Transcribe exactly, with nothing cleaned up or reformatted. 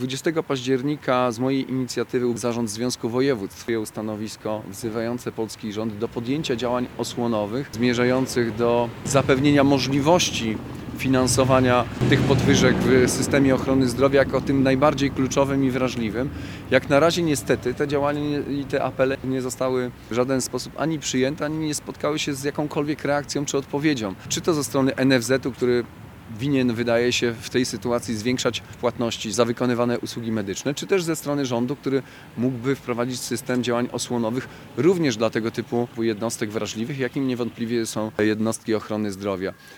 dwudziestego października z mojej inicjatywy Zarząd Związku Województw przyjął stanowisko wzywające polski rząd do podjęcia działań osłonowych zmierzających do zapewnienia możliwości finansowania tych podwyżek w systemie ochrony zdrowia jako tym najbardziej kluczowym i wrażliwym. Jak na razie niestety te działania i te apele nie zostały w żaden sposób ani przyjęte, ani nie spotkały się z jakąkolwiek reakcją czy odpowiedzią. Czy to ze strony N F Z u, który winien, wydaje się, w tej sytuacji zwiększać płatności za wykonywane usługi medyczne, czy też ze strony rządu, który mógłby wprowadzić system działań osłonowych również dla tego typu jednostek wrażliwych, jakim niewątpliwie są jednostki ochrony zdrowia.